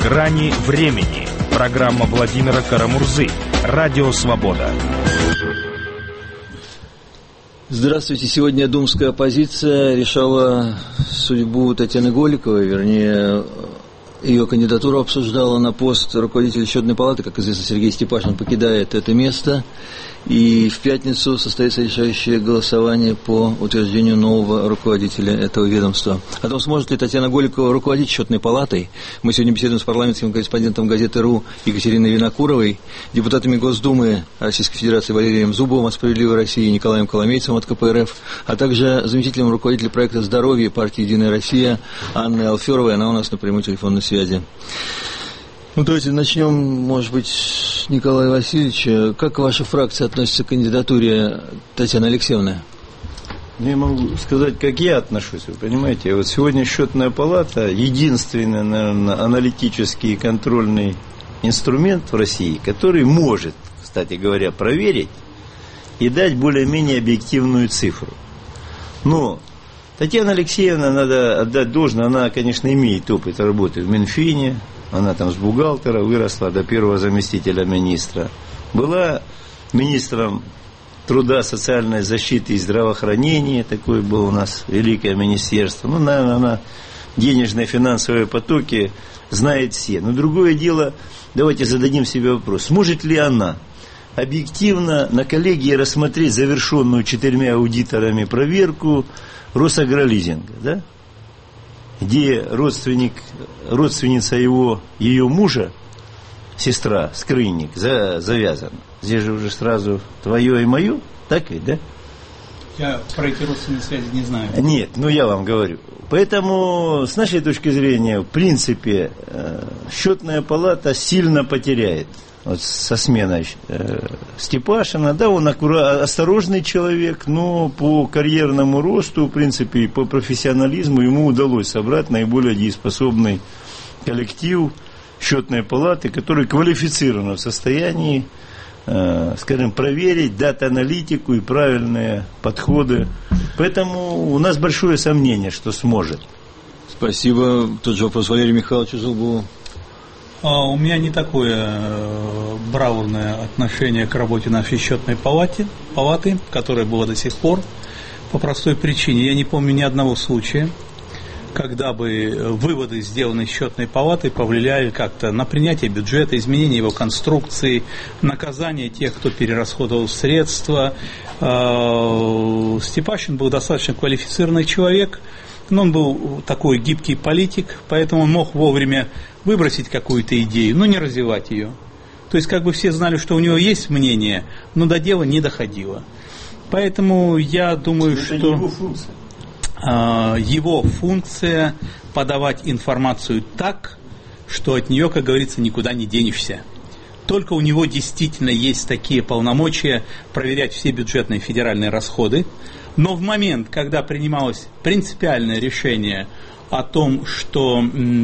«Грани времени». Программа Владимира Карамурзы. Радио «Свобода». Здравствуйте. Сегодня думская оппозиция решала судьбу Татьяны Голиковой, вернее, ее кандидатуру обсуждала на пост руководителя счетной палаты. Как известно, Сергей Степашин покидает это место. И в пятницу состоится решающее голосование по утверждению нового руководителя этого ведомства. О том, сможет ли Татьяна Голикова руководить счетной палатой, мы сегодня беседуем с парламентским корреспондентом газеты «РУ» Екатериной Винокуровой, депутатами Госдумы Российской Федерации Валерием Зубовым от «Справедливой России» и Николаем Коломейцем от КПРФ, а также заместителем руководителя проекта «Здоровье» партии «Единая Россия» Анной Алферовой. Она у нас на прямой телефонной связи. Ну, давайте начнем, может быть, Николая Васильевича. Как ваша фракция относится к кандидатуре Татьяны Алексеевны? Я могу сказать, как я отношусь, вы понимаете. Вот сегодня счетная палата единственный, наверное, аналитический и контрольный инструмент в России, который может, кстати говоря, проверить и дать более-менее объективную цифру. Но Татьяна Алексеевна, надо отдать должное, она, конечно, имеет опыт работы в Минфине. Она там с бухгалтера выросла до первого заместителя министра. Была министром труда, социальной защиты и здравоохранения. Такое было у нас великое министерство. Ну, наверное, она денежные финансовые потоки знает все. Но другое дело, давайте зададим себе вопрос. Сможет ли она объективно на коллегии рассмотреть завершенную 4 аудиторами проверку Росагролизинга, да? Где родственница ее мужа, сестра, скрынник, завязана. Здесь же уже сразу твое и мое, так ведь, да? Я про эти родственные связи не знаю. Нет, ну я вам говорю. Поэтому, с нашей точки зрения, в принципе, счетная палата сильно потеряет. Вот со сменой Степашина, да, он осторожный человек, но по карьерному росту, в принципе, и по профессионализму ему удалось собрать наиболее дееспособный коллектив счетной палаты, который квалифицированно в состоянии, скажем, проверить дата-аналитику и правильные подходы. Поэтому у нас большое сомнение, что сможет. Спасибо. Тот же вопрос Валерию Михайловичу Зубову. У меня не такое бравурное отношение к работе нашей счетной палаты, которая была до сих пор, по простой причине. Я не помню ни одного случая, когда бы выводы, сделанные счетной палатой, повлияли как-то на принятие бюджета, изменение его конструкции, наказание тех, кто перерасходовал средства. Степашин был достаточно квалифицированный человек, но он был такой гибкий политик, поэтому он мог вовремя выбросить какую-то идею, но не развивать ее. То есть как бы все знали, что у него есть мнение, но до дела не доходило. Поэтому я думаю, что его функция подавать информацию так, что от нее, как говорится, никуда не денешься. Только у него действительно есть такие полномочия проверять все бюджетные федеральные расходы. Но в момент, когда принималось принципиальное решение о том, что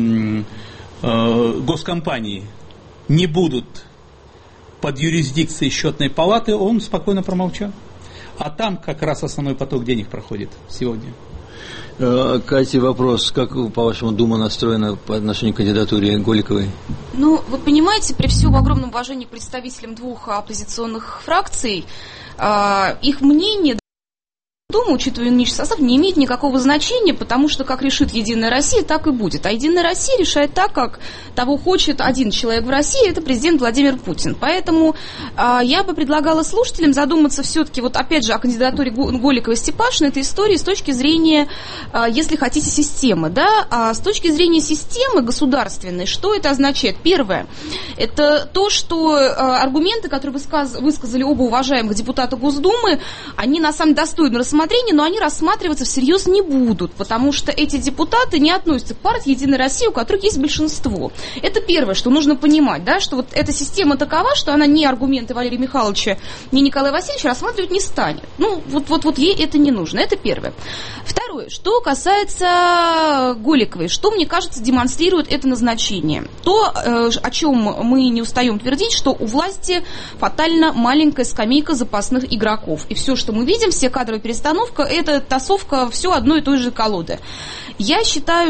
госкомпании не будут под юрисдикцией счетной палаты, он спокойно промолчал. А там как раз основной поток денег проходит сегодня. Катя, вопрос. Как, по-вашему, Дума настроена по отношению к кандидатуре Голиковой? Ну, вы понимаете, при всем огромном уважении к представителям двух оппозиционных фракций, их мнение Дума, учитывая нынешний состав, не имеет никакого значения, потому что как решит Единая Россия, так и будет. А Единая Россия решает так, как того хочет один человек в России, это президент Владимир Путин. Поэтому я бы предлагала слушателям задуматься все-таки, вот опять же, о кандидатуре Голиковой и Степашина, этой истории с точки зрения, если хотите, системы. Да? С точки зрения системы государственной, что это означает? Первое, это то, что аргументы, которые высказали оба уважаемых депутата Госдумы, они на самом деле достойны рассмотрения, но они рассматриваться всерьез не будут, потому что эти депутаты не относятся к партии Единой России, у которых есть большинство. Это первое, что нужно понимать, да, что вот эта система такова, что она ни аргументы Валерия Михайловича, ни Николая Васильевича рассматривать не станет. Ну, вот ей это не нужно. Это первое. Второе, что касается Голиковой, что, мне кажется, демонстрирует это назначение. То, о чем мы не устаем твердить, что у власти фатально маленькая скамейка запасных игроков. И все, что мы видим, все кадровые перестановки, перетасовка – это тасовка все одной и той же колоды. Я считаю,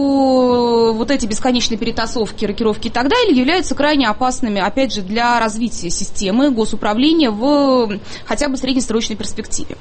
что вот эти бесконечные перетасовки, рокировки и так далее являются крайне опасными, опять же, для развития системы госуправления в хотя бы среднесрочной перспективе.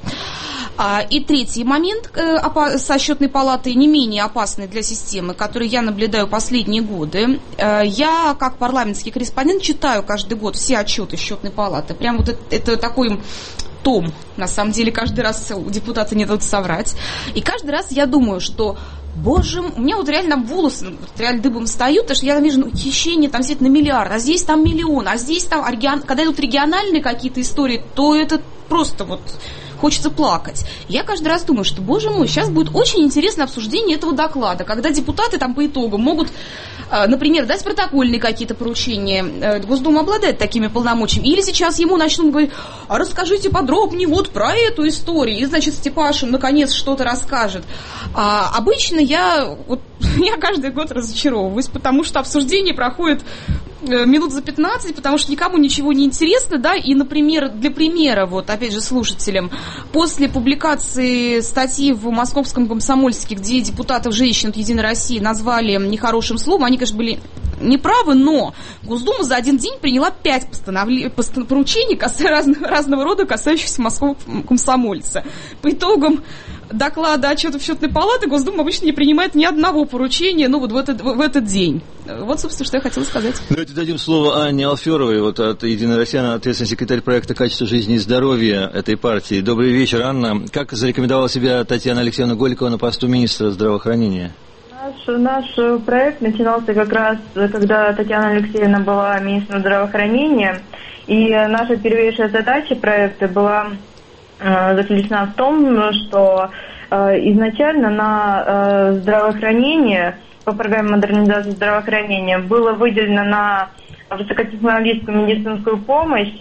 И третий момент со счетной палатой, не менее опасный для системы, который я наблюдаю последние годы. Я, как парламентский корреспондент, читаю каждый год все отчеты счетной палаты. Прям вот это такой том, на самом деле, каждый раз у депутата не дадут соврать. И каждый раз я думаю, что, боже мой, у меня вот реально волосы реально дыбом встают, потому что я вижу, хищение там сидит на миллиард, а здесь там миллион, а здесь там, когда идут региональные какие-то истории, то это просто вот хочется плакать. Я каждый раз думаю, что, боже мой, сейчас будет очень интересное обсуждение этого доклада, когда депутаты там по итогам могут, например, дать протокольные какие-то поручения. Госдума обладает такими полномочиями. Или сейчас ему начнут говорить, а расскажите подробнее вот про эту историю. И, значит, Степашин наконец что-то расскажет. Обычно я каждый год разочаровываюсь, потому что обсуждение проходит минут за 15, потому что никому ничего не интересно, да, и, например, для примера, вот, опять же, слушателям, после публикации статьи в Московском комсомольске, где депутатов женщин от «Единой России» назвали нехорошим словом, они, конечно, были неправы, но Госдума за один день приняла 5 поручений разного рода, касающихся Московского комсомольца. По итогам доклада отчетов счетной палаты Госдума обычно не принимает ни одного поручения, ну, вот в этот день. Вот, собственно, что я хотела сказать. Давайте дадим слово Анне Алферовой, вот от «Единой России», она ответственный секретарь проекта «Качество жизни и здоровья» этой партии. Добрый вечер, Анна. Как зарекомендовала себя Татьяна Алексеевна Голикова на посту министра здравоохранения? Наш проект начинался как раз, когда Татьяна Алексеевна была министром здравоохранения, и наша первейшая задача проекта была заключена в том, что изначально на здравоохранение, по программе модернизации здравоохранения, было выделено на высокотехнологическую медицинскую помощь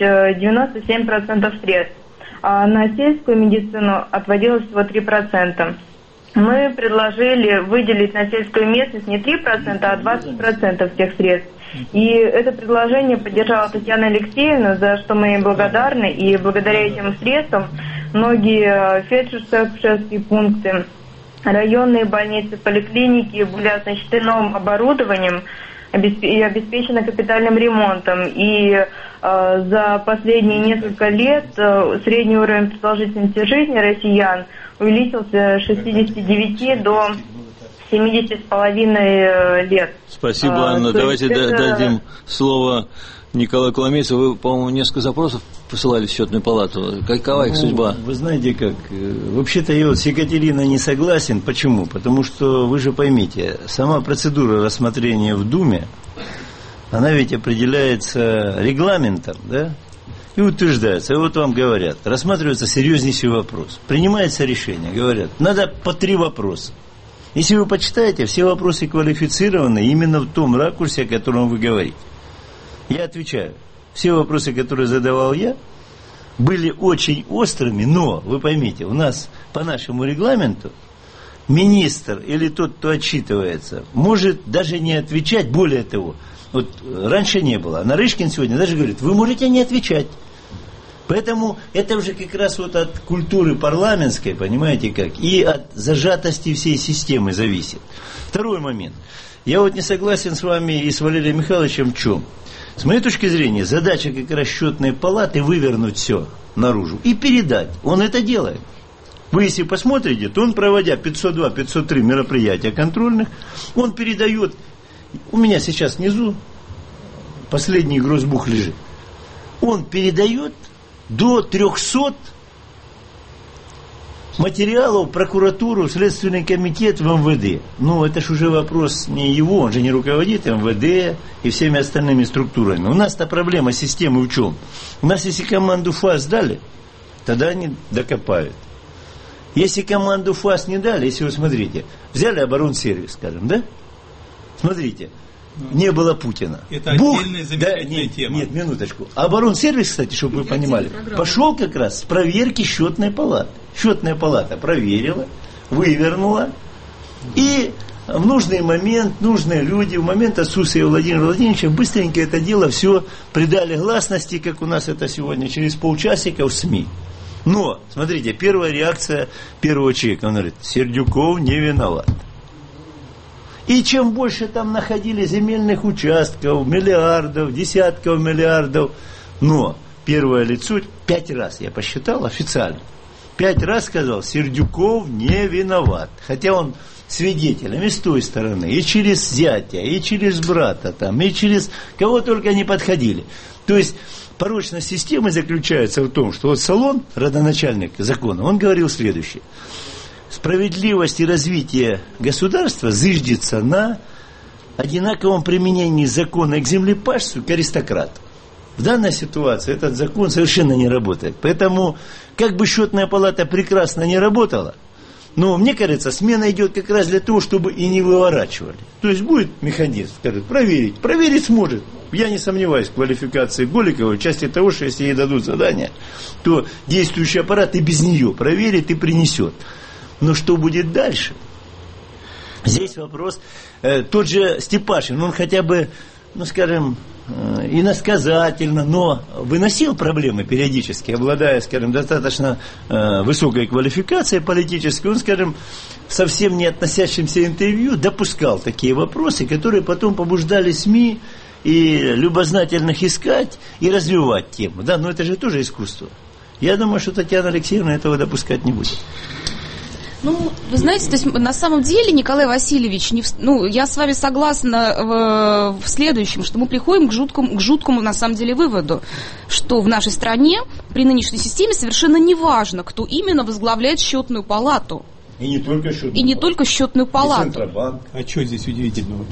97% средств, а на сельскую медицину отводилось всего 3%. Мы предложили выделить на сельскую местность не 3%, а 20% всех средств. И это предложение поддержала Татьяна Алексеевна, за что мы ей благодарны. И благодаря этим средствам многие фельдшерско-акушерские пункты, районные больницы, поликлиники были оснащены новым оборудованием и обеспечены капитальным ремонтом. И за последние несколько лет средний уровень продолжительности жизни россиян увеличился с 69 до 70,5 лет. Спасибо, Анна. Давайте дадим слово Николаю Коломейцу. Вы, по-моему, несколько запросов посылали в счетную палату. Какова их судьба? Вы знаете как, вообще-то я вот с Екатериной не согласен. Почему? Потому что, вы же поймите, сама процедура рассмотрения в Думе, она ведь определяется регламентом, да? И утверждается, и вот вам говорят, рассматривается серьезнейший вопрос, принимается решение, говорят, надо по 3 вопроса. Если вы почитаете, все вопросы квалифицированы именно в том ракурсе, о котором вы говорите. Я отвечаю, все вопросы, которые задавал я, были очень острыми, но, вы поймите, у нас по нашему регламенту министр или тот, кто отчитывается, может даже не отвечать, более того, вот раньше не было. Нарышкин сегодня даже говорит, вы можете не отвечать. Поэтому это уже как раз вот от культуры парламентской, понимаете как, и от зажатости всей системы зависит. Второй момент. Я вот не согласен с вами и с Валерием Михайловичем в чем? С моей точки зрения, задача как раз счетной палаты вывернуть все наружу и передать. Он это делает. Вы если посмотрите, то он, проводя 502-503 мероприятия контрольных, он передает. У меня сейчас внизу последний гроссбух лежит. Он передает до 300 материалов в прокуратуру, в Следственный комитет, в МВД. Ну, это же уже вопрос не его, он же не руководит МВД и всеми остальными структурами. У нас-то проблема системы в чем? У нас если команду ФАС дали, тогда они докопают. Если команду ФАС не дали, если вы смотрите, взяли оборонсервис, скажем, да? Смотрите, не было Путина. Это отдельная замечательная тема. Нет, минуточку. Оборонсервис, кстати, чтобы вы понимали, пошел как раз с проверки счетной палаты. Счетная палата проверила, вывернула, и в нужный момент, нужные люди, в момент отсутствия Владимира Владимировича, быстренько это дело все придали гласности, как у нас это сегодня, через полчасика в СМИ. Но, смотрите, первая реакция первого человека, он говорит, Сердюков не виноват. И чем больше там находили земельных участков, миллиардов, десятков миллиардов, но первое лицо 5 раз, я посчитал официально, 5 раз сказал, Сердюков не виноват. Хотя он свидетелями с той стороны, и через зятя, и через брата, там, и через кого только не подходили. То есть порочность системы заключается в том, что вот Солон, родоначальник закона, он говорил следующее. Справедливость и развитие государства зыждется на одинаковом применении закона к землепашцу, к аристократу. В данной ситуации этот закон совершенно не работает. Поэтому, как бы счетная палата прекрасно не работала, но, мне кажется, смена идет как раз для того, чтобы и не выворачивали. То есть будет механизм, скажет, проверить сможет. Я не сомневаюсь в квалификации Голиковой, в части того, что если ей дадут задание, то действующий аппарат и без нее проверит и принесет. Но что будет дальше? Здесь вопрос. Тот же Степашин, он хотя бы, ну скажем, иносказательно, но выносил проблемы периодически, обладая, скажем, достаточно высокой квалификацией политической, он, скажем, в совсем не относящемся интервью допускал такие вопросы, которые потом побуждали СМИ и любознательных искать и развивать тему. Да, но это же тоже искусство. Я думаю, что Татьяна Алексеевна этого допускать не будет. Ну, вы знаете, то есть на самом деле, Николай Васильевич, я с вами согласна в следующем, что мы приходим к жуткому на самом деле выводу, что в нашей стране при нынешней системе совершенно не важно, кто именно возглавляет счетную палату. И не только счетную палату. И не только счетную палату. И Центробанк. А что здесь удивительного?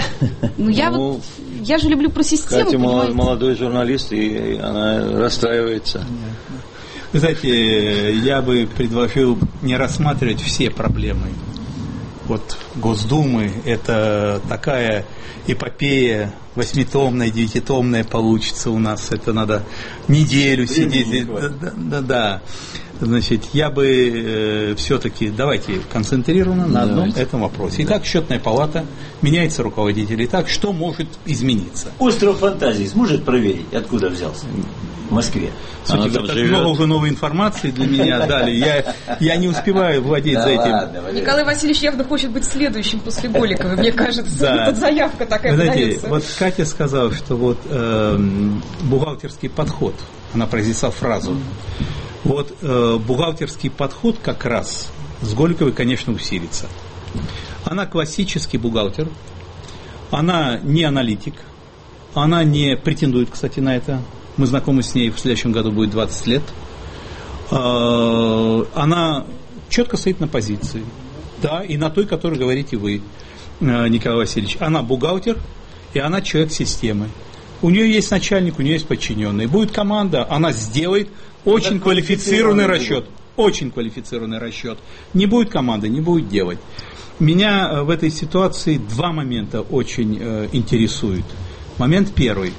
Я же люблю про систему. Катя молодой журналист, и она расстраивается. Вы знаете, я бы предложил не рассматривать все проблемы. Вот Госдумы – это такая эпопея 8-томная, 9-томная получится у нас. Это надо неделю сидеть. Да. Значит, я бы все-таки, давайте концентрировано на одном этом вопросе. Итак, счетная палата, меняется руководитель. Итак, что может измениться? Остров фантазии сможет проверить, откуда взялся? В Москве. Слушайте, это много уже новой информации для меня дали. Я не успеваю владеть за этим. Николай Васильевич явно хочет быть следующим после Голиковой, мне кажется. Тут заявка такая подается. Вот Катя сказала, что вот бухгалтерский подход, она произнесла фразу. Вот бухгалтерский подход как раз с Голиковой, конечно, усилится. Она классический бухгалтер, она не аналитик, она не претендует, кстати, на это. Мы знакомы с ней, в следующем году будет 20 лет. Она четко стоит на позиции. Да, и на той, которой говорите вы, Николай Васильевич. Она бухгалтер, и она человек системы. У нее есть начальник, у нее есть подчиненный. Будет команда, она сделает очень квалифицированный расчет. Очень квалифицированный расчет. Не будет команды, не будет делать. Меня в этой ситуации 2 момента очень интересуют. Момент первый.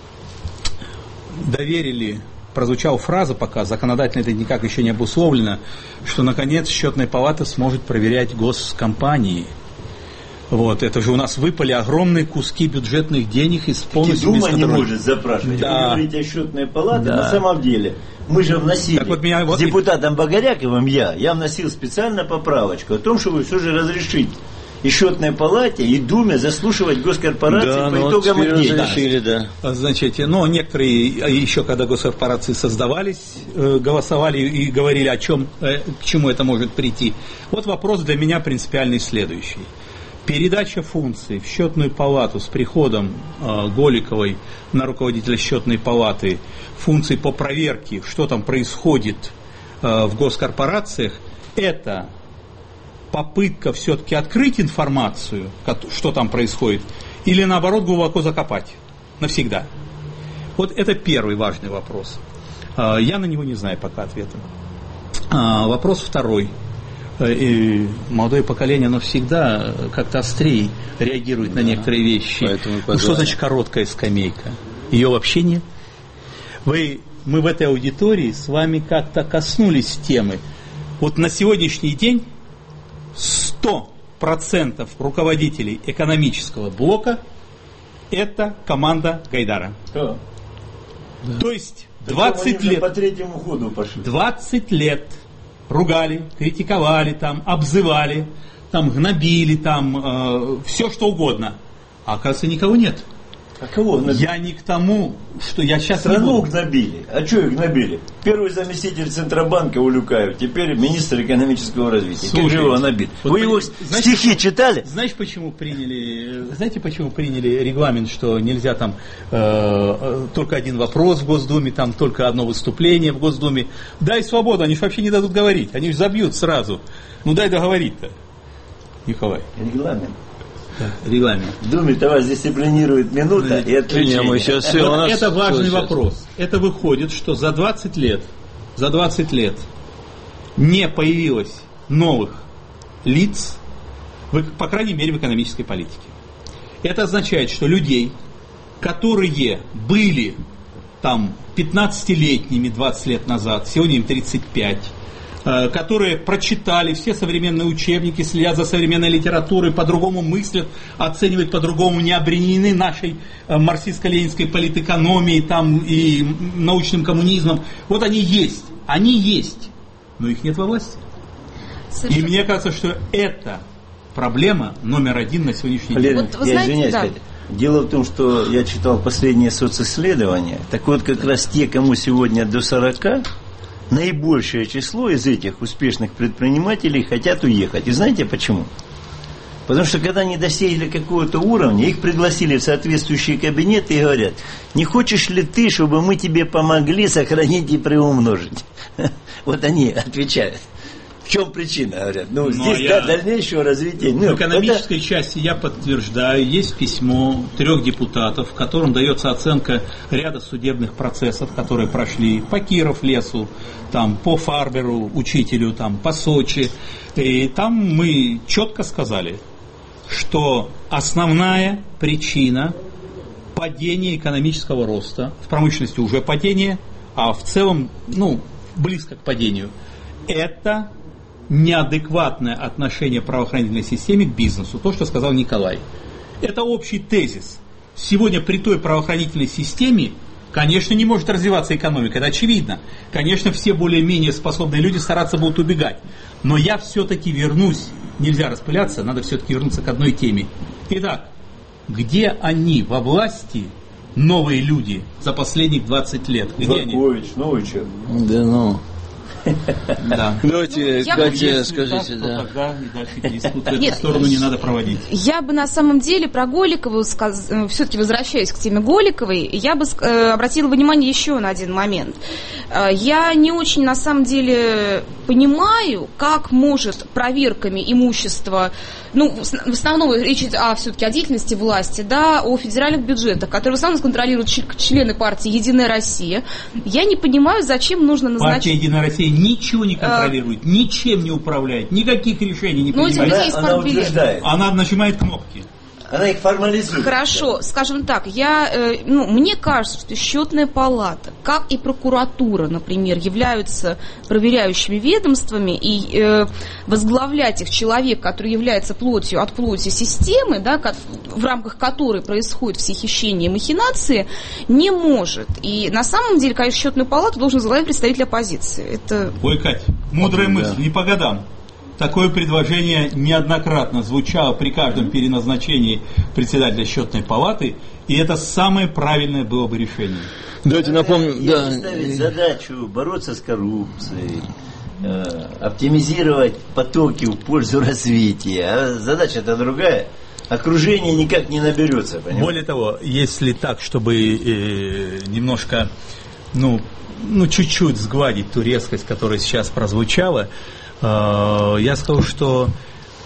Доверили, прозвучала фраза пока, законодательно это никак еще не обусловлено, что наконец счетная палата сможет проверять госкомпании. Вот, это же у нас выпали огромные куски бюджетных денег из полностью Дума не может запрашивать. Да. Вы говорите о счетной палате, на самом деле мы же вносили с депутатом Богоряковым, я вносил специально поправочку о том, чтобы все же разрешить и счетной палате, и Думе заслушивать госкорпорации по итогам их деятельности. Значит, некоторые еще, когда госкорпорации создавались, голосовали и говорили, к чему это может прийти. Вот вопрос для меня принципиальный следующий. Передача функций в счетную палату с приходом Голиковой на руководителя счетной палаты, функций по проверке, что там происходит в госкорпорациях, это попытка все-таки открыть информацию, что там происходит, или наоборот глубоко закопать навсегда? Вот это первый важный вопрос. Я на него не знаю пока ответа. Вопрос второй. И молодое поколение, оно всегда как-то острее реагирует на некоторые вещи. Что значит короткая скамейка? Ее вообще нет. Мы в этой аудитории с вами как-то коснулись темы. Вот на сегодняшний день 100% руководителей экономического блока – это команда Гайдара. Да. То есть 20 лет. По третьему ходу пошли. 20 лет ругали, критиковали, там, обзывали, там, гнобили, там, все что угодно. А оказывается, никого нет. А кого гнобили? Я не к тому, что я сейчас страну гнобили. А что их гнобили? Первый заместитель Центробанка Улюкаев, теперь министр экономического развития. Слушай, как же его гнобили? Вот вы его стихи читали? Знаете, почему приняли регламент, что нельзя там только один вопрос в Госдуме, там только одно выступление в Госдуме? Дай свободу, они же вообще не дадут говорить, они же забьют сразу. Ну дай договорить-то, Николай. Регламент. Да, регламент. В Думе-то вас дисциплинирует минута и отключение. Это важный вопрос. Это выходит, что за 20 лет не появилось новых лиц, по крайней мере, в экономической политике. Это означает, что людей, которые были там 15-летними 20 лет назад, сегодня им 35, которые прочитали все современные учебники, следят за современной литературой, по-другому мыслят, оценивают по-другому, не обременены нашей марксистско-ленинской политэкономией там, и научным коммунизмом. Вот они есть, но их нет во власти. Совершенно. И мне кажется, что это проблема номер один на сегодняшний день. Вот, я извиняюсь, Катя. Дело в том, что я читал последние социсследования, так вот как раз те, кому сегодня до 40, наибольшее число из этих успешных предпринимателей хотят уехать. И знаете почему? Потому что когда они достигли какого-то уровня, их пригласили в соответствующие кабинеты и говорят: не хочешь ли ты, чтобы мы тебе помогли сохранить и приумножить? Вот они отвечают. В чем причина, говорят? Здесь дальнейшего развития. В экономической части я подтверждаю, есть письмо 3 депутатов, в котором дается оценка ряда судебных процессов, которые прошли по Киров-лесу, там, по Фарберу, учителю, там, по Сочи. И там мы четко сказали, что основная причина падения экономического роста, в промышленности уже падение, а в целом, близко к падению, это неадекватное отношение правоохранительной системы к бизнесу. То, что сказал Николай. Это общий тезис. Сегодня при той правоохранительной системе, конечно, не может развиваться экономика. Это очевидно. Конечно, все более-менее способные люди стараться будут убегать. Но я все-таки вернусь. Нельзя распыляться, надо все-таки вернуться к одной теме. Итак, где они во власти, новые люди, за последних 20 лет? Где они? Новый человек. Да, Да. Давайте, Катя, скажите, да. Тогда и дальше дискуссию в эту сторону не надо проводить. Я бы на самом деле про Голикову, все-таки возвращаясь к теме Голиковой, я бы обратила внимание еще на один момент. Я не очень на самом деле понимаю, как может проверками имущества, в основном речь идет все-таки о деятельности власти, да, о федеральных бюджетах, которые в основном контролируют члены партии «Единая Россия». Я не понимаю, зачем нужно назначить... Партия «Единая Россия» ничего не контролирует, ничем не управляет, никаких решений не принимает. Она утверждает. Она нажимает кнопки. Она их формализует. Хорошо, скажем так, мне кажется, что Счетная палата, как и прокуратура, например, являются проверяющими ведомствами, и возглавлять их человек, который является плотью от плоти системы, да, в рамках которой происходят все хищения и махинации, не может. И на самом деле, конечно, Счетную палату должен возглавить представитель оппозиции. Ой, Кать, мудрая мысль, не по годам. Такое предложение неоднократно звучало при каждом переназначении председателя Счетной палаты, и это самое правильное было бы решение. Давайте напомним, если ставить задачу бороться с коррупцией, оптимизировать потоки в пользу развития, а задача-то другая, окружение никак не наберется. Понимаете? Более того, если так, чтобы немножко, чуть-чуть сгладить ту резкость, которая сейчас прозвучала, я скажу, что в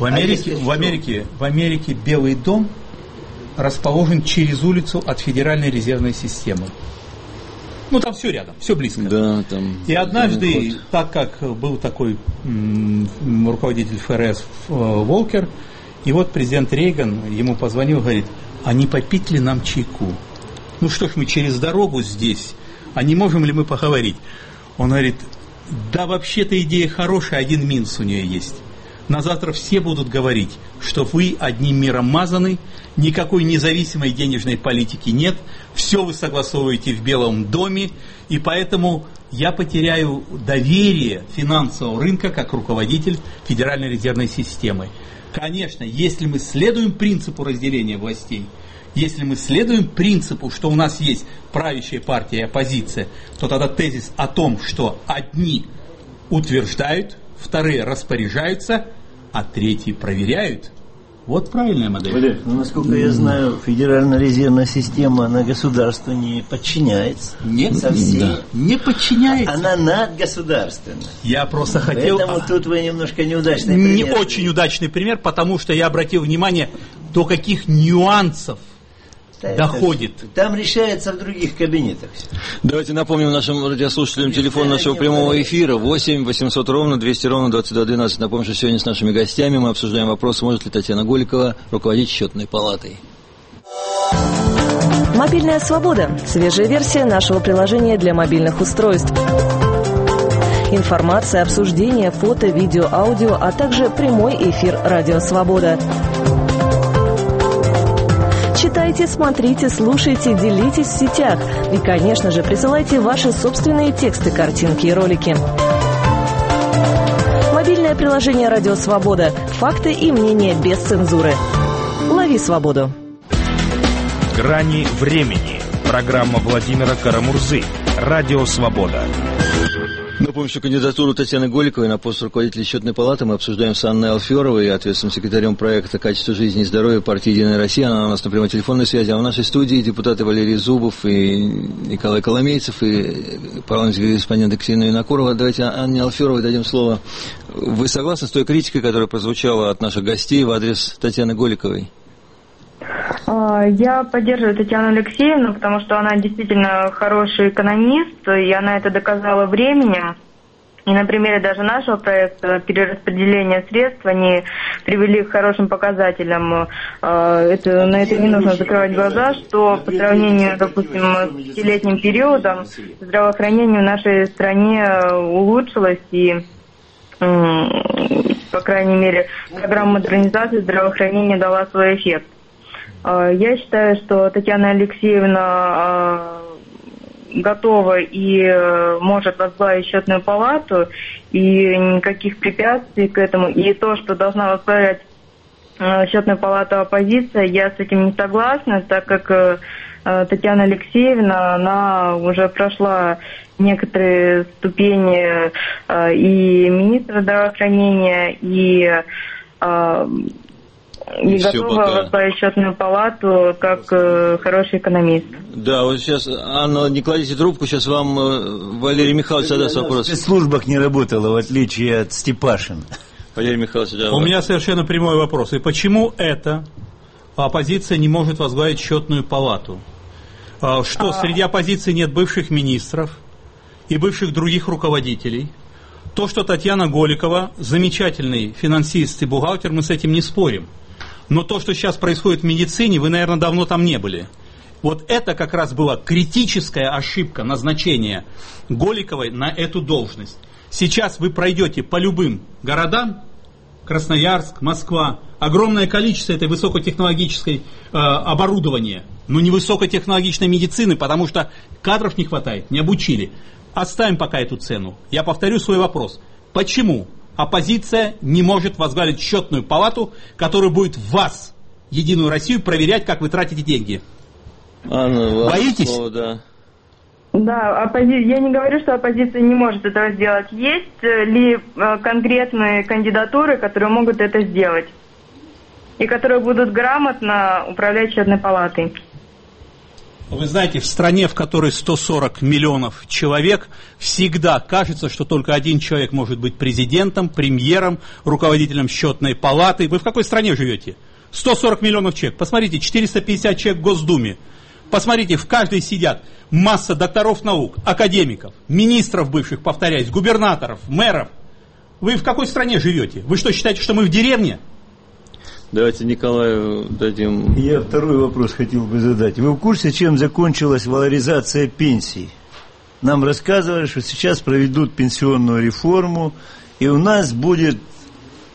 Америке Белый дом расположен через улицу от Федеральной резервной системы. Там все рядом, все близко. Да, там. И однажды, так как был такой руководитель ФРС Волкер, и вот президент Рейган ему позвонил, говорит: а не попить ли нам чайку? Что ж, мы через дорогу здесь, а не можем ли мы поговорить? Он говорит: да, вообще-то идея хорошая, один минус у нее есть. На завтра все будут говорить, что вы одним миром мазаны, никакой независимой денежной политики нет, все вы согласовываете в Белом доме, и поэтому я потеряю доверие финансового рынка как руководитель Федеральной резервной системы. Конечно, если мы следуем принципу разделения властей, если мы следуем принципу, что у нас есть правящая партия и оппозиция, то тогда тезис о том, что одни утверждают, вторые распоряжаются, а третьи проверяют. Вот правильная модель. Валерий, насколько я знаю, Федеральная резервная система, она государству не подчиняется. Нет, совсем. Да. Не подчиняется. Она надгосударственна. Я просто хотел... Поэтому тут вы немножко неудачный пример. Не очень удачный пример, потому что я обратил внимание, до каких нюансов доходит. Там решается в других кабинетах. Давайте напомним нашим радиослушателям телефон нашего прямого эфира 8 800 ровно 200 ровно 2212. Напомню, что сегодня с нашими гостями мы обсуждаем вопрос, может ли Татьяна Голикова руководить счетной палатой. Мобильная свобода. Свежая версия нашего приложения для мобильных устройств. Информация, обсуждение, фото, видео, аудио, а также прямой эфир «Радио Свобода». Читайте, смотрите, слушайте, делитесь в сетях. И, конечно же, присылайте ваши собственные тексты, картинки и ролики. Мобильное приложение «Радио Свобода». Факты и мнения без цензуры. Лови свободу. «Грани времени». Программа Владимира Карамурзы. Радио Свобода. Напомню, что кандидатуру Татьяны Голиковой на пост руководителя счетной палаты мы обсуждаем с Анной Алферовой, ответственным секретарем проекта «Качество жизни и здоровья» партии «Единая Россия». Она у нас на прямой телефонной связи. А в нашей студии депутаты Валерий Зубов и Николай Коломейцев и парламентский корреспондент Екатерина Винокурова. Давайте Анне Алферовой дадим слово. Вы согласны с той критикой, которая прозвучала от наших гостей в адрес Татьяны Голиковой? Я поддерживаю Татьяну Алексеевну, потому что она действительно хороший экономист, и она это доказала временем. И на примере даже нашего проекта перераспределения средств они привели к хорошим показателям. На это не нужно закрывать глаза, что по сравнению, допустим, с 5-летним периодом здравоохранение в нашей стране улучшилось, и, по крайней мере, программа модернизации здравоохранения дала свой эффект. Я считаю, что Татьяна Алексеевна готова и может возглавить счетную палату, и никаких препятствий к этому. И то, что должна возглавлять счетную палату оппозиция, я с этим не согласна, так как Татьяна Алексеевна, она уже прошла некоторые ступени и министра здравоохранения, и готова возглавить счетную палату как хороший экономист. Да, вот сейчас, Анна, не кладите трубку, сейчас вам Валерий Михайлович задаст вопрос. В спецслужбах не работала, в отличие от Степашина. Валерий Михайлович, да. У меня совершенно прямой вопрос. И почему оппозиция не может возглавить счетную палату? Что, среди оппозиции нет бывших министров и бывших других руководителей? То, что Татьяна Голикова замечательный финансист и бухгалтер, мы с этим не спорим. Но то, что сейчас происходит в медицине, вы, наверное, давно там не были. Вот это как раз была критическая ошибка назначения Голиковой на эту должность. Сейчас вы пройдете по любым городам, Красноярск, Москва, огромное количество этой высокотехнологической оборудования, но не высокотехнологичной медицины, потому что кадров не хватает, не обучили. Оставим пока эту цену. Я повторю свой вопрос. Почему оппозиция не может возглавить счетную палату, которая будет вас, Единую Россию, проверять, как вы тратите деньги? Анна, боитесь? Слово, да. Да, я не говорю, что оппозиция не может этого сделать. Есть ли конкретные кандидатуры, которые могут это сделать? И которые будут грамотно управлять счетной палатой? Вы знаете, в стране, в которой 140 миллионов человек, всегда кажется, что только один человек может быть президентом, премьером, руководителем счетной палаты. Вы в какой стране живете? 140 миллионов человек. Посмотрите, 450 человек в Госдуме. Посмотрите, в каждой сидят масса докторов наук, академиков, министров бывших, повторяюсь, губернаторов, мэров. Вы в какой стране живете? Вы что, считаете, что мы в деревне? Давайте Николаю дадим... Я второй вопрос хотел бы задать. Вы в курсе, чем закончилась валоризация пенсий? Нам рассказывали, что сейчас проведут пенсионную реформу, и у нас будет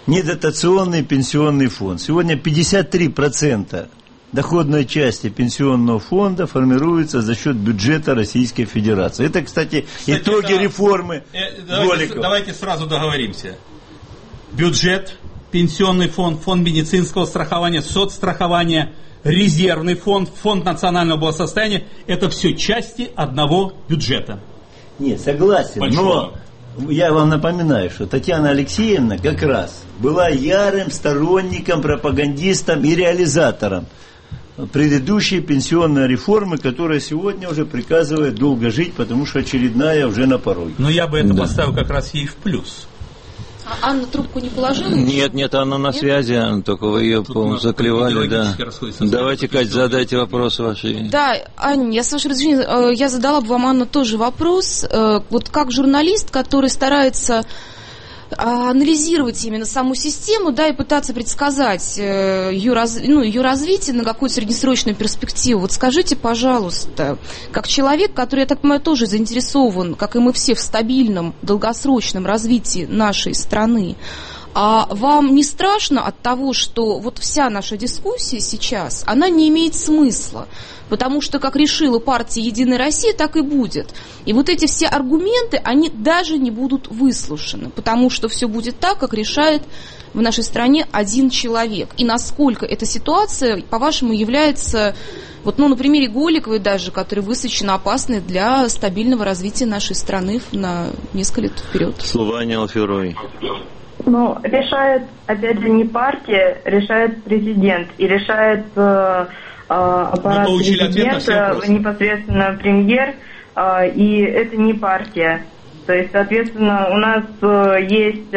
недотационный пенсионный фонд. Сегодня 53% доходной части пенсионного фонда формируется за счет бюджета Российской Федерации. Это, кстати итоги реформы Голикова. Давайте сразу договоримся. Бюджет, пенсионный фонд, фонд медицинского страхования, соцстрахования, резервный фонд, фонд национального благосостояния – это все части одного бюджета. Нет, согласен, большого. Но я вам напоминаю, что Татьяна Алексеевна как раз была ярым сторонником, пропагандистом и реализатором предыдущей пенсионной реформы, которая сегодня уже приказывает долго жить, потому что очередная уже на пороге. Но я бы это поставил как раз ей в плюс. А Анна трубку не положила? Нет, Анна на связи, Анна, только вы ее, по-моему, заклевали, да. Давайте, Кать, задайте вопросы ваши. Да, Аня, я, с вашего разрешения, я задала бы вам, Анна, тоже вопрос. Вот как журналист, который старается анализировать именно саму систему, да, и пытаться предсказать ее развитие на какую-то среднесрочную перспективу. Вот скажите, пожалуйста, как человек, который, я так понимаю, тоже заинтересован, как и мы все, в стабильном, долгосрочном развитии нашей страны, а вам не страшно от того, что вот вся наша дискуссия сейчас, она не имеет смысла? Потому что, как решила партия «Единая Россия», так и будет. И вот эти все аргументы, они даже не будут выслушаны, потому что все будет так, как решает в нашей стране один человек. И насколько эта ситуация, по-вашему, является, вот, на примере Голиковой даже, которая высочена опасной для стабильного развития нашей страны на несколько лет вперед? Слово Ане Алферовой. Решает, опять же, не партия, решает президент. И решает аппарат президента, непосредственно премьер, и это не партия. То есть, соответственно, у нас есть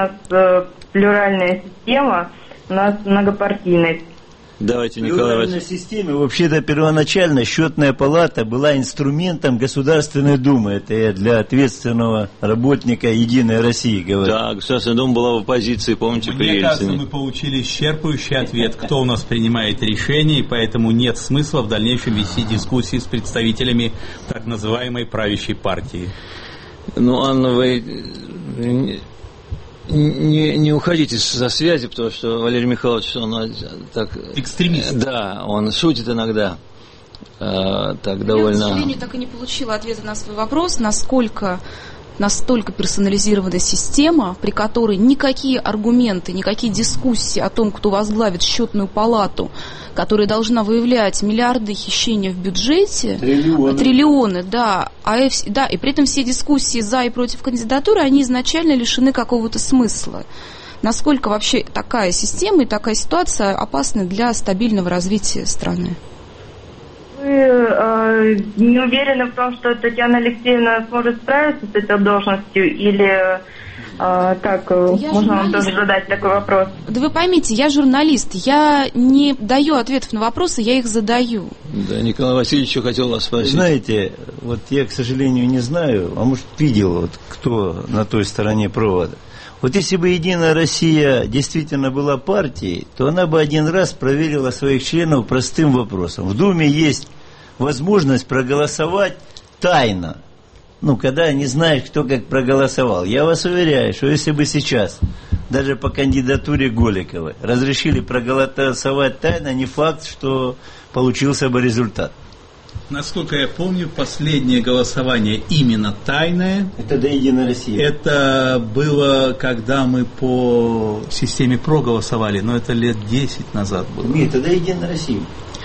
плюральная система, у нас многопартийность. Давайте, Николай Васильевич. В плюральной системе вообще-то первоначально счетная палата была инструментом Государственной Думы. Это я для ответственного работника Единой России говорю. Да, Государственная Дума была в оппозиции, помните, при Мне кажется, Ельцине. мы получили исчерпывающий ответ, кто у нас принимает решения, и поэтому нет смысла в дальнейшем вести дискуссии с представителями так называемой правящей партии. Анна, вы не уходите со связи, потому что Валерий Михайлович, он так... Экстремист. Да, он шутит иногда. Так довольно... Я, к сожалению, так и не получила ответа на свой вопрос, насколько настолько персонализированная система, при которой никакие аргументы, никакие дискуссии о том, кто возглавит счетную палату, которая должна выявлять миллиарды хищения в бюджете, триллионы, да, и при этом все дискуссии за и против кандидатуры, они изначально лишены какого-то смысла. Насколько вообще такая система и такая ситуация опасны для стабильного развития страны? Вы не уверены в том, что Татьяна Алексеевна сможет справиться с этой должностью, или можно вам тоже задать такой вопрос? Да вы поймите, я журналист, я не даю ответов на вопросы, я их задаю. Да, Николай Васильевич еще хотел вас спросить. Знаете, вот я, к сожалению, не знаю, а может видел, кто на той стороне провода. Вот если бы «Единая Россия» действительно была партией, то она бы один раз проверила своих членов простым вопросом. В Думе есть возможность проголосовать тайно, когда не знаешь, кто как проголосовал. Я вас уверяю, что если бы сейчас, даже по кандидатуре Голиковой, разрешили проголосовать тайно, не факт, что получился бы результат. Насколько я помню, последнее голосование именно тайное. Это до «Единой России». Это было, когда мы по системе ПРО голосовали, но это лет 10 назад было. Нет, это до «Единой России».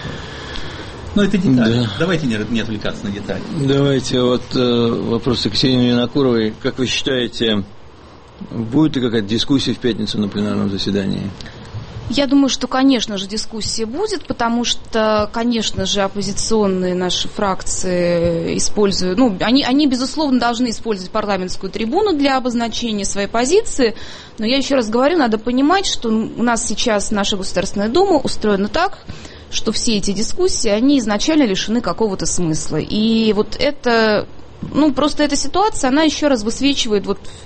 Но это детали. Да. Давайте не отвлекаться на детали. Давайте вопрос к Ксении Винокуровой. Как вы считаете, будет ли какая-то дискуссия в пятницу на пленарном заседании? Я думаю, что, конечно же, дискуссия будет, потому что, конечно же, оппозиционные наши фракции используют, они, безусловно, должны использовать парламентскую трибуну для обозначения своей позиции, но я еще раз говорю, надо понимать, что у нас сейчас наша Государственная Дума устроена так, что все эти дискуссии, они изначально лишены какого-то смысла. И вот это, просто эта ситуация, она еще раз высвечивает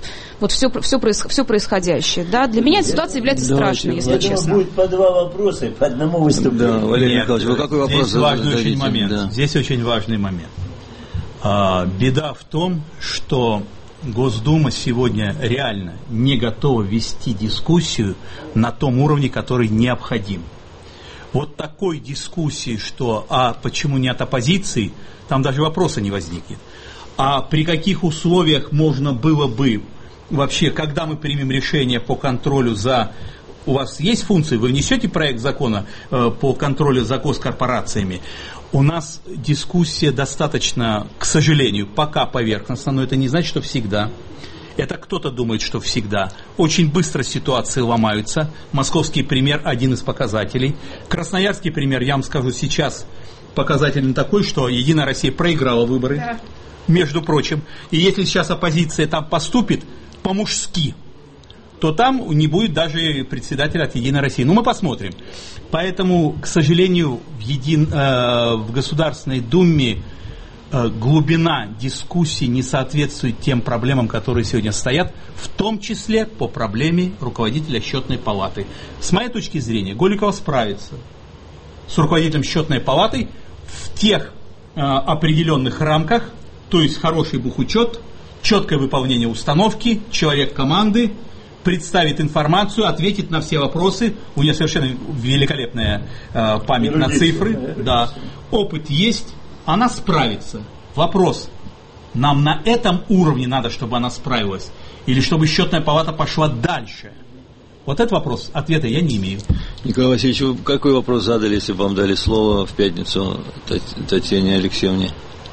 все происходящее. Да? Для меня эта ситуация является страшной, если честно. Будет по два вопроса, по одному выступлению. Да, Валерий Николаевич, вы какой вопрос зададите? Здесь очень важный момент. Беда в том, что Госдума сегодня реально не готова вести дискуссию на том уровне, который необходим. Вот такой дискуссии, что почему не от оппозиции, там даже вопроса не возникнет. А при каких условиях можно было бы вообще, когда мы примем решение по контролю за... У вас есть функции, вы внесете проект закона по контролю за госкорпорациями. У нас дискуссия достаточно, к сожалению, пока поверхностна, но это не значит, что всегда. Это кто-то думает, что всегда. Очень быстро ситуации ломаются. Московский пример один из показателей. Красноярский пример, я вам скажу, сейчас показательный такой, что Единая Россия проиграла выборы, да. Между прочим. И если сейчас оппозиция там поступит по-мужски, то там не будет даже председателя от Единой России. Ну, мы посмотрим. Поэтому, к сожалению, в Государственной Думе глубина дискуссий не соответствует тем проблемам, которые сегодня стоят, в том числе по проблеме руководителя Счетной палаты. С моей точки зрения, Голикова справится с руководителем Счетной палаты в тех определенных рамках, то есть хороший бухучет, четкое выполнение установки, человек команды, представит информацию, ответит на все вопросы. У нее совершенно великолепная память на цифры. Да. Опыт есть, она справится. Вопрос, нам на этом уровне надо, чтобы она справилась? Или чтобы Счетная палата пошла дальше? Вот этот вопрос, ответа я не имею. Николай Васильевич, вы какой вопрос задали, если бы вам дали слово в пятницу Татьяне Алексеевне?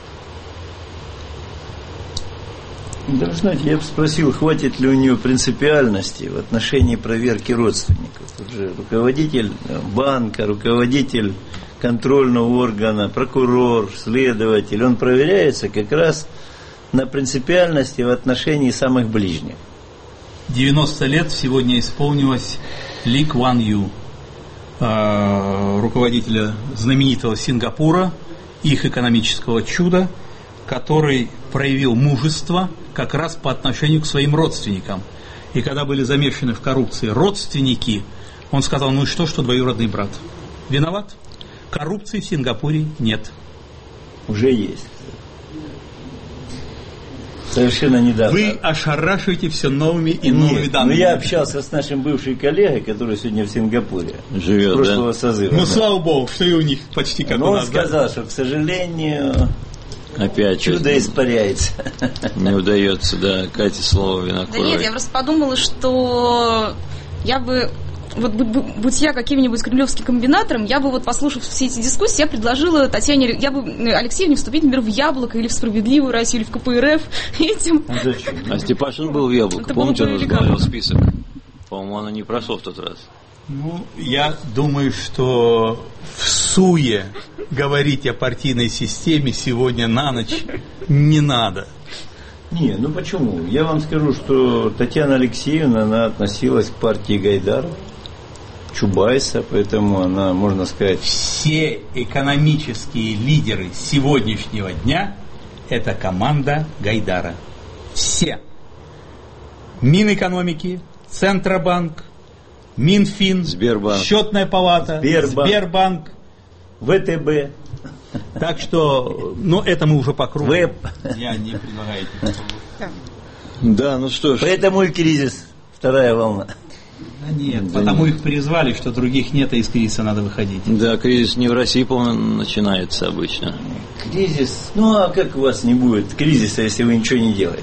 Да, знаете, я бы спросил, хватит ли у нее принципиальности в отношении проверки родственников. Тут же руководитель банка, руководитель контрольного органа, прокурор, следователь, он проверяется как раз на принципиальности в отношении самых ближних. 90 лет сегодня исполнилось Ли Куан Ю, руководителя знаменитого Сингапура, их экономического чуда, который проявил мужество как раз по отношению к своим родственникам. И когда были замешаны в коррупции родственники, он сказал, ну и что двоюродный брат? Виноват? Коррупции в Сингапуре нет. Уже есть. Совершенно недавно. Вы ошарашиваете все новыми и новыми данными. Но я общался с нашим бывшим коллегой, который сегодня в Сингапуре. Живет, прошлого созыва. Ну, слава богу, что и у них почти как у нас. Он сказал, что, к сожалению, опять чудо испаряется. Не удается, да, Кате слово Винокуровой. Да нет, я просто подумала, что я бы... Вот будь я каким-нибудь кремлевским комбинатором, я бы, послушав все эти дискуссии, я предложила Татьяне, я бы Алексеевне вступить, например, в «Яблоко» или в «Справедливую Россию», или в КПРФ. Этим. А Степашин был в «Яблоко», помните, он возглавлял список? По-моему, она не прошла в тот раз. Ну, я думаю, что в суе говорить о партийной системе сегодня на ночь не надо. Не, ну почему? Я вам скажу, что Татьяна Алексеевна, она относилась к партии Гайдара, Чубайса, поэтому она, можно сказать... Все экономические лидеры сегодняшнего дня – это команда Гайдара. Все. Минэкономики, Центробанк, Минфин, Сбербанк, Счетная палата, Сбербанк, ВТБ. Так что, это мы уже по кругу. Веб. Я не предлагаю этим. Да, ну что ж. Поэтому и кризис, вторая волна. Да нет, потому их призвали, что других нет, и из кризиса надо выходить. Да, кризис не в России, по-моему, начинается обычно. Кризис, а как у вас не будет кризиса, если вы ничего не делаете?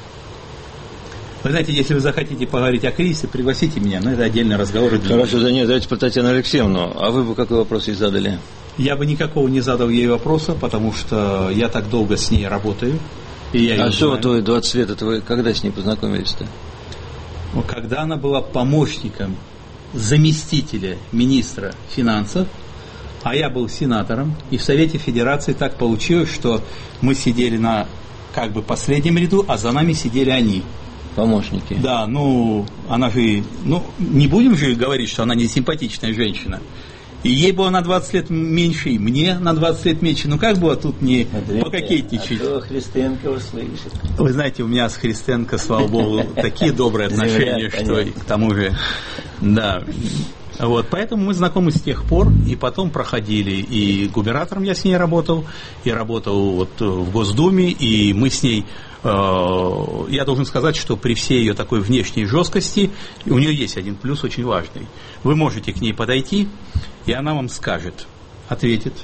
Вы знаете, если вы захотите поговорить о кризисе, пригласите меня, но это отдельный разговор. Хорошо, да нет, давайте про Татьяну Алексеевну. А вы бы какой вопрос ей задали? Я бы никакого не задал ей вопроса, потому что я так долго с ней работаю. И я что вот вы 20 лет, это вы когда с ней познакомились-то? Когда она была помощником заместителя министра финансов, а я был сенатором, и в Совете Федерации так получилось, что мы сидели на последнем ряду, а за нами сидели они. Помощники. Да, она же, не будем же говорить, что она не симпатичная женщина. И ей было на 20 лет меньше, и мне на 20 лет меньше. Как было тут не пококетничать? А то Христенко услышит. Вы знаете, у меня с Христенко, слава богу, такие добрые отношения, что и к тому же, да. Поэтому мы знакомы с тех пор, и потом проходили, и губернатором я с ней работал, и работал в Госдуме, и мы с ней Я должен сказать, что при всей ее такой внешней жесткости у нее есть один плюс очень важный. Вы можете к ней подойти, и она вам скажет, ответит.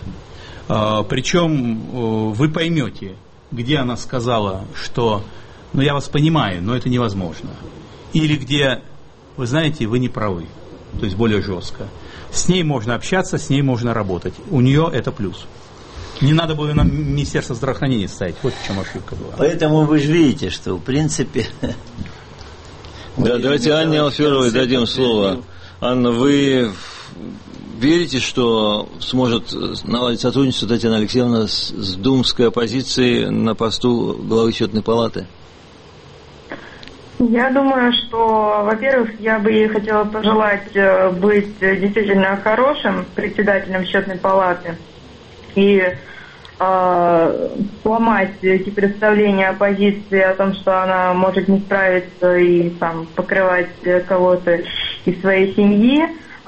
Причем вы поймете, где она сказала, что «ну я вас понимаю, но это невозможно». Или где, вы знаете, вы не правы, то есть более жестко. С ней можно общаться, с ней можно работать. У нее это плюс. Не надо было нам Министерство здравоохранения ставить. Вот в чем ошибка была. Поэтому вы же видите, что в принципе... Да, давайте Анне Алферовой дадим слово. Анна, вы верите, что сможет наладить сотрудничество Татьяна Алексеевна с думской оппозицией на посту главы Счетной палаты? Я думаю, что, во-первых, я бы ей хотела пожелать быть действительно хорошим председателем Счетной палаты и сломать эти представления оппозиции о том, что она может не справиться и там покрывать кого-то из своей семьи.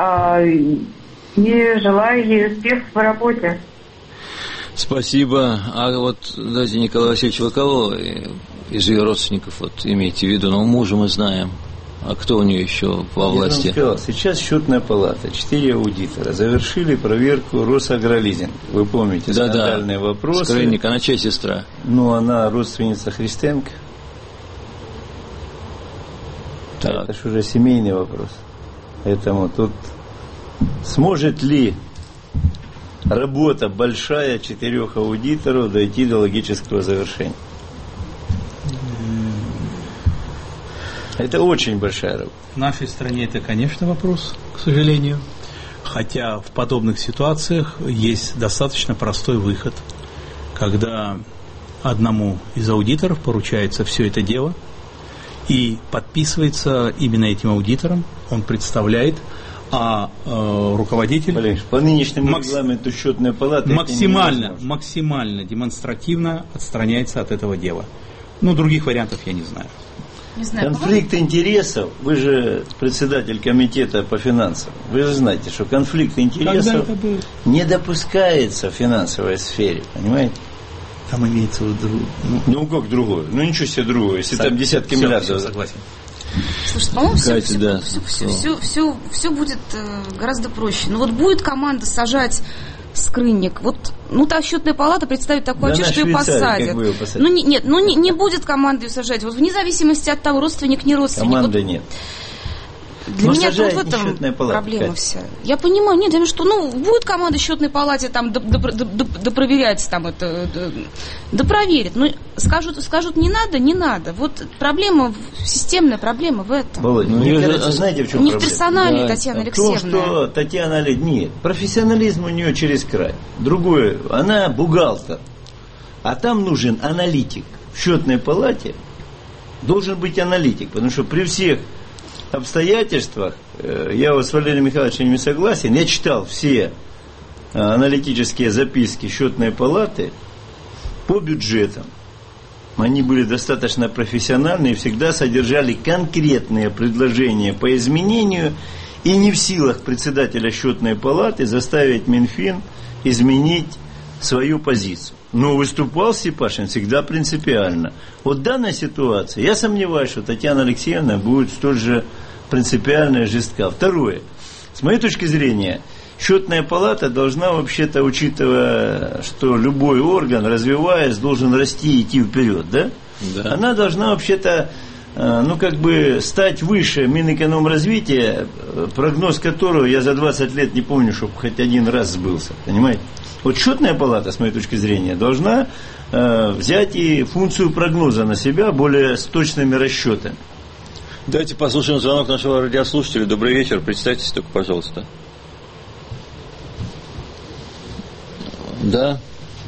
И желаю ей успехов в работе. Спасибо. А вот давайте Николая Васильевича, вы кого из ее родственников вот имеете в виду? Ну, мужа мы знаем. А кто у нее еще во власти? Я вам сказал, сейчас Счетная палата, 4 аудитора завершили проверку Росагролизинг. Вы помните, скандальные вопросы. Скрынник, она чья сестра? Ну, она родственница Христенко. Так. Это же уже семейный вопрос. Поэтому тут сможет ли работа большая 4 аудиторов дойти до логического завершения? Это очень большая работа. В нашей стране это, конечно, вопрос, к сожалению. Хотя в подобных ситуациях есть достаточно простой выход, когда одному из аудиторов поручается все это дело и подписывается именно этим аудитором, он представляет, а руководитель по нынешнему регламенту Счетной палаты максимально демонстративно отстраняется от этого дела. Ну, других вариантов я не знаю. Конфликт интересов, вы же председатель комитета по финансам, вы же знаете, что конфликт интересов не допускается в финансовой сфере, понимаете? Там имеется в виду... Ну, как другое? Ну, ничего себе другое, если там десятки миллиардов. Согласен. Слушайте, по-моему, все будет гораздо проще. Ну, вот будет команда сажать скрынник. Вот, ну, та Счетная палата представит такое ощущение, что ее посадят. Ну, не будет команды ее сажать. Вот вне зависимости от того, родственник, не родственник. Команды вот, нет. Для меня в этом проблема вся. Я понимаю, нет, я что, ну, будет команда Счетной палате там допроверять там это, допроверит. Ну, скажут не надо. Вот проблема, системная проблема в этом. Володя, мне кажется, знаете, в чем проблема? Не в персонале, Татьяна Алексеевна. То, что Татьяна Алексеевна, нет, профессионализм у нее через край. Другое, она бухгалтер, а там нужен аналитик. В Счетной палате должен быть аналитик, потому что при всех обстоятельствах, я вот с Валерием Михайловичем не согласен, я читал все аналитические записки Счетной палаты по бюджетам. Они были достаточно профессиональные и всегда содержали конкретные предложения по изменению, и не в силах председателя Счетной палаты заставить Минфин изменить свою позицию. Но выступал Степашин всегда принципиально. Вот в данной ситуации я сомневаюсь, что Татьяна Алексеевна будет столь же принципиально и жестка. Второе. С моей точки зрения, Счетная палата должна, вообще-то, учитывая, что любой орган, развиваясь, должен расти и идти вперед, да? Да. Она должна, вообще-то, стать выше Минэкономразвития, прогноз которого я за 20 лет не помню, чтобы хоть один раз сбылся, понимаете? Вот Счетная палата, с моей точки зрения, должна взять и функцию прогноза на себя более с точными расчетами. Давайте послушаем звонок нашего радиослушателя. Добрый вечер, представьтесь только, пожалуйста. Да?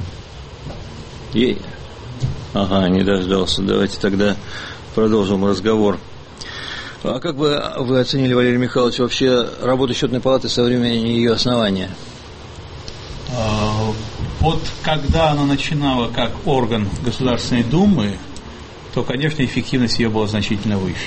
Ага, не дождался. Давайте тогда продолжим разговор. А как бы вы оценили, Валерий Михайлович, вообще работу Счетной палаты со времени ее основания? Вот когда она начинала как орган Государственной Думы, то, конечно, эффективность ее была значительно выше.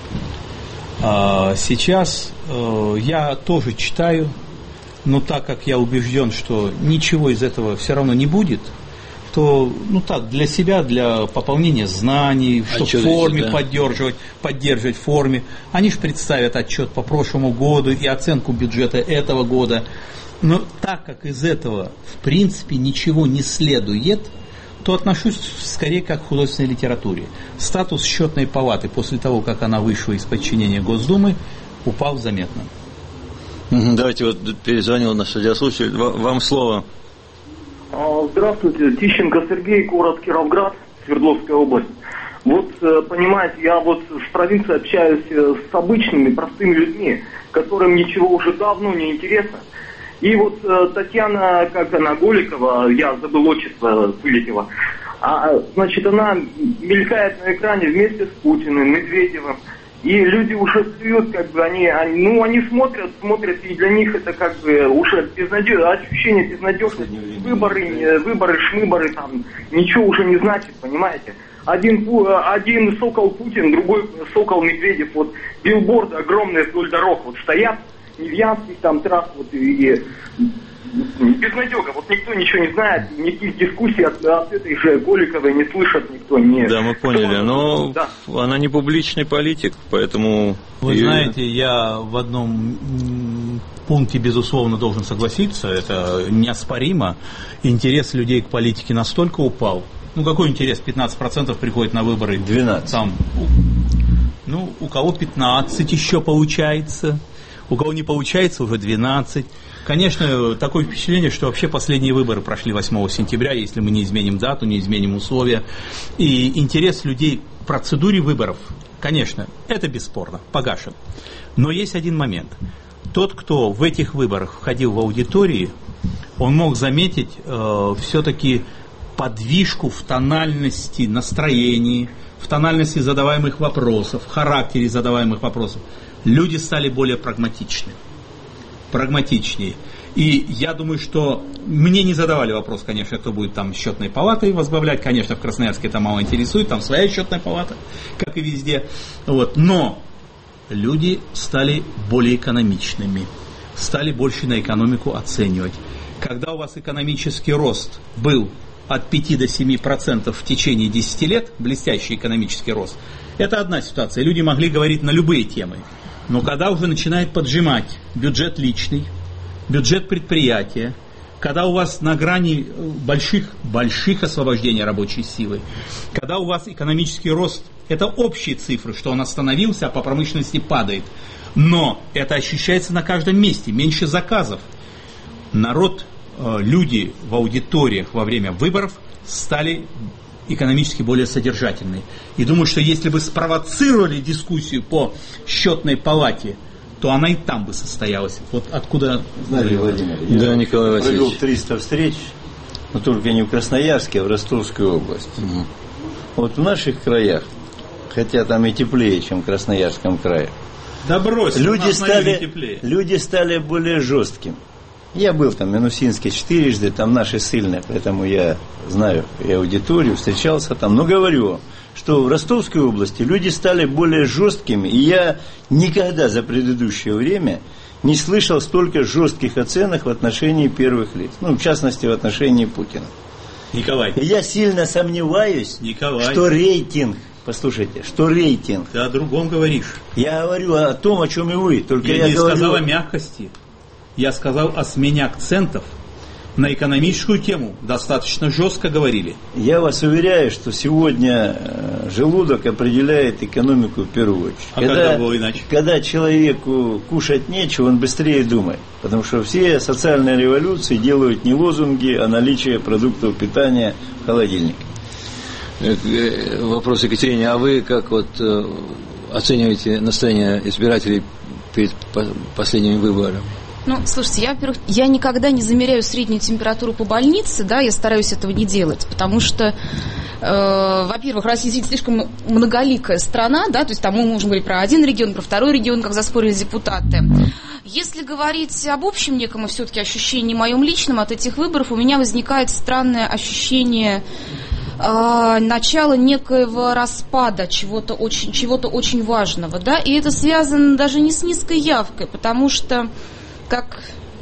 Сейчас я тоже читаю, но так как я убежден, что ничего из этого все равно не будет, кто, для себя, для пополнения знаний, чтобы в форме поддерживать в форме. Они же представят отчет по прошлому году и оценку бюджета этого года. Но так как из этого, в принципе, ничего не следует, то отношусь скорее как к художественной литературе. Статус счетной палаты после того, как она вышла из подчинения Госдумы, упал заметно. Давайте перезвонил наш радиослушатель. Вам слово. Здравствуйте, Тищенко Сергей, город Кировград, Свердловская область. Понимаете, я в провинции общаюсь с обычными, простыми людьми, которым ничего уже давно не интересно. И Татьяна, Голикова, я забыл отчество, вылетела, она мелькает на экране вместе с Путиным, Медведевым. И люди уже плюют, они смотрят, и для них это уже ощущение безнадежности. Выборы, шмыборы, ничего уже не значит, понимаете. Один сокол Путин, другой сокол Медведев, билборды огромные вдоль дорог стоят, Невьянских трасс, и безнадега, никто ничего не знает, никаких дискуссий от этой же Голиковой не слышат никто. Да, мы поняли, но она не публичный политик, поэтому... Вы знаете, я в одном пункте, безусловно, должен согласиться, это неоспоримо, интерес людей к политике настолько упал. Какой интерес? 15% приходит на выборы. 12. У кого 15 еще получается, у кого не получается, уже 12. Конечно, такое впечатление, что вообще последние выборы прошли 8 сентября, если мы не изменим дату, не изменим условия. И интерес людей к процедуре выборов, конечно, это бесспорно, погашен. Но есть один момент. Тот, кто в этих выборах входил в аудитории, он мог заметить все-таки подвижку в тональности настроений, в тональности задаваемых вопросов, в характере задаваемых вопросов. Люди стали более прагматичнее. И я думаю, что мне не задавали вопрос, конечно, кто будет счетной палатой возглавлять. Конечно, в Красноярске это мало интересует, там своя счетная палата, как и везде. Но люди стали более экономичными, стали больше на экономику оценивать. Когда у вас экономический рост был от 5 до 7% в течение 10 лет, блестящий экономический рост, это одна ситуация. Люди могли говорить на любые темы. Но когда уже начинает поджимать бюджет личный, бюджет предприятия, когда у вас на грани больших освобождений рабочей силы, когда у вас экономический рост, это общие цифры, что он остановился, а по промышленности падает. Но это ощущается на каждом месте, меньше заказов. Люди в аудиториях во время выборов стали экономически более содержательные. И думаю, что если бы спровоцировали дискуссию по счетной палате, то она и там бы состоялась. Откуда... Знаете, Владимир, я Николай Васильевич провел 300 встреч, но только не в Красноярске, а в Ростовской области. В наших краях, хотя там и теплее, чем в Красноярском крае, люди стали более жесткими. Я был в Минусинске 4-ды, там наши ссыльные, поэтому я знаю и аудиторию, встречался там. Но говорю, что в Ростовской области люди стали более жесткими, и я никогда за предыдущее время не слышал столько жестких оценок в отношении первых лиц, в частности в отношении Путина. Николай. И я сильно сомневаюсь, что рейтинг, послушайте, что рейтинг. Ты о другом говоришь. Я говорю о том, о чем и вы. Только я не сказал о мягкости. Я сказал о смене акцентов на экономическую тему. Достаточно жестко говорили. Я вас уверяю, что сегодня желудок определяет экономику в первую очередь. Когда было иначе? Когда человеку кушать нечего, он быстрее думает. Потому что все социальные революции делают не лозунги, а наличие продуктов питания в холодильнике. Вопрос Екатерине, а вы как оцениваете настроение избирателей перед последними выборами? Слушайте, я никогда не замеряю среднюю температуру по больнице, я стараюсь этого не делать, потому что, во-первых, Россия слишком многоликая страна, то есть там мы можем говорить про один регион, про второй регион, как заспорили депутаты. Если говорить об общем неком все-таки ощущении моем личном от этих выборов, у меня возникает странное ощущение начала некоего распада чего-то очень важного, и это связано даже не с низкой явкой, потому что как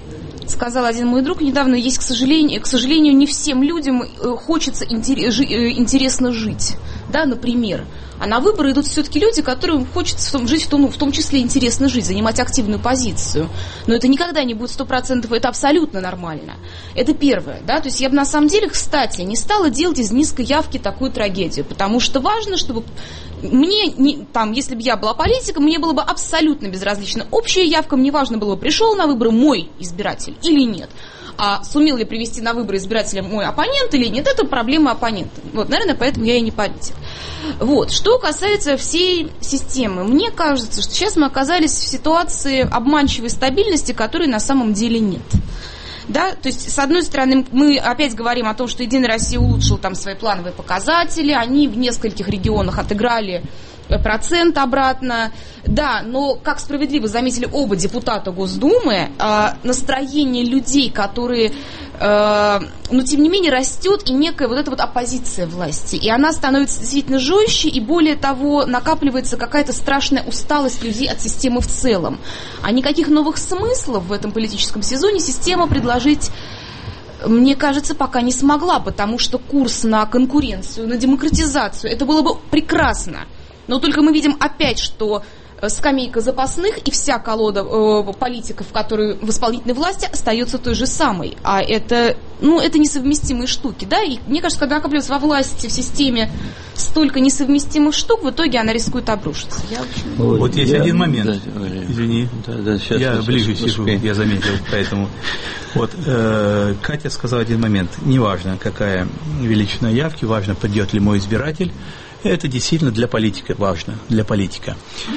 сказал один мой друг недавно, есть, к сожалению, не всем людям хочется интересно жить, да, например. А на выборы идут все-таки люди, которым хочется жить, в том числе интересно жить, занимать активную позицию. Но это никогда не будет 100%, это абсолютно нормально. Это первое, да, то есть я бы на самом деле, кстати, не стала делать из низкой явки такую трагедию, потому что важно, чтобы мне, там, если бы я была политиком, мне было бы абсолютно безразлично. Общая явка, мне важно было бы, пришел на выборы мой избиратель или нет. А сумел ли привести на выборы избирателя мой оппонент или нет, это проблема оппонента. Вот, наверное, поэтому я и не политик. Вот. Что касается всей системы, мне кажется, что сейчас мы оказались в ситуации обманчивой стабильности, которой на самом деле нет. Да, то есть, с одной стороны, мы опять говорим о том, что Единая Россия улучшила там свои плановые показатели, они в нескольких регионах отыграли процент обратно. Да, но, как справедливо заметили оба депутата Госдумы, настроение людей, которые, но тем не менее растет и некая вот эта вот оппозиция власти. И она становится действительно жестче, и более того, накапливается какая-то страшная усталость людей от системы в целом. А никаких новых смыслов в этом политическом сезоне система предложить, мне кажется, пока не смогла, потому что курс на конкуренцию, на демократизацию, это было бы прекрасно. Но только мы видим опять, что скамейка запасных и вся колода политиков, которые в исполнительной власти, остается той же самой. А это, это несовместимые штуки, да? И мне кажется, когда накапливается во власти, в системе столько несовместимых штук, в итоге она рискует обрушиться. Вот есть один момент. Извини, я ближе сижу, я заметил, поэтому. Вот, Катя сказала один момент. Неважно, какая величина явки, важно, придет ли мой избиратель. Это действительно для политика важно, для политика.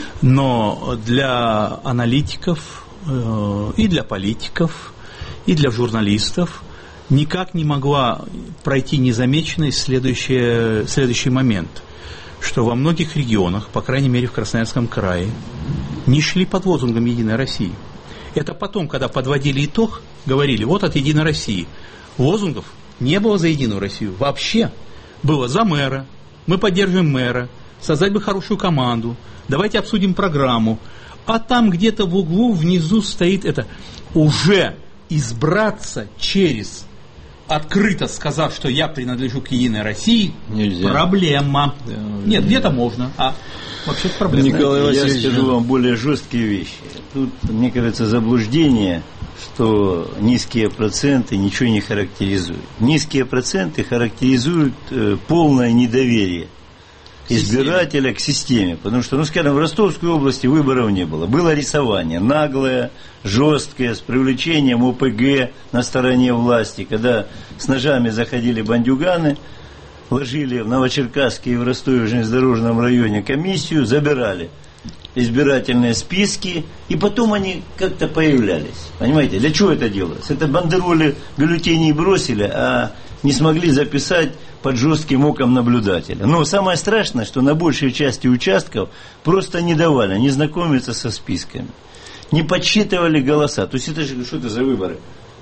Но для аналитиков и для политиков, и для журналистов никак не могла пройти незамеченной следующий момент, что во многих регионах, по крайней мере в Красноярском крае, не шли под лозунгом «Единой России». Это потом, когда подводили итог, говорили, вот от «Единой России». Лозунгов не было за «Единую Россию» вообще. Было за мэра. Мы поддерживаем мэра, создать бы хорошую команду, давайте обсудим программу. А там где-то в углу внизу стоит это. Уже избраться через, открыто сказав, что я принадлежу к Единой России, нельзя. Проблема. Да, нет, где-то можно, а вообще проблема. Николай Васильевич, я скажу вам более жесткие вещи. Тут, мне кажется, заблуждение, что низкие проценты ничего не характеризуют. Низкие проценты характеризуют полное недоверие избирателя к системе. Потому что, скажем, в Ростовской области выборов не было. Было рисование наглое, жесткое, с привлечением ОПГ на стороне власти, когда с ножами заходили бандюганы, ложили в Новочеркасске и в Ростове железнодорожном районе комиссию, забирали избирательные списки, и потом они как-то появлялись. Понимаете, для чего это делалось? Это бандероли бюллетеней бросили, а не смогли записать под жестким оком наблюдателя. Но самое страшное, что на большей части участков просто не давали, не знакомиться со списками, не подсчитывали голоса. То есть это же что это за выборы?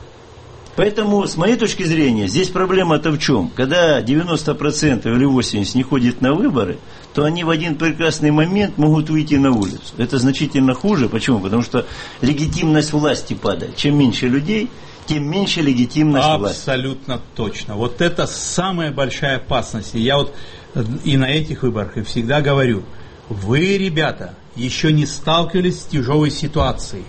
Поэтому, с моей точки зрения, здесь проблема-то в чем? Когда 90% или 80% не ходят на выборы, то они в один прекрасный момент могут выйти на улицу. Это значительно хуже. Почему? Потому что легитимность власти падает. Чем меньше людей, тем меньше легитимность власти. Абсолютно точно. Вот это самая большая опасность. И я вот и на этих выборах и всегда говорю, вы, ребята, еще не сталкивались с тяжелой ситуацией.